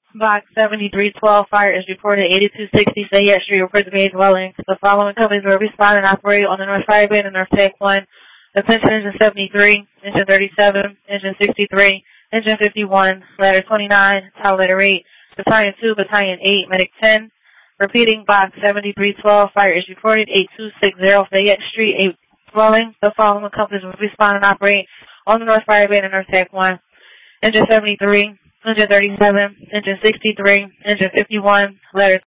Box 7312, fire is reported 8260 Fayette Street, report to main dwelling. The following companies will respond and operate on the North Fire Band and North Tech 1. Attention Engine 73, Engine 37, Engine 63, Engine 51, Ladder 29, Tower Letter 8, Battalion 2, Battalion 8, Medic 10. Repeating, Box 7312, fire is reported 8260 Fayette Street, 8 dwelling. The following companies will respond and operate on the North Fire Band and North Tech 1. Engine 73, Engine 37, Engine 63, Engine 51, Ladder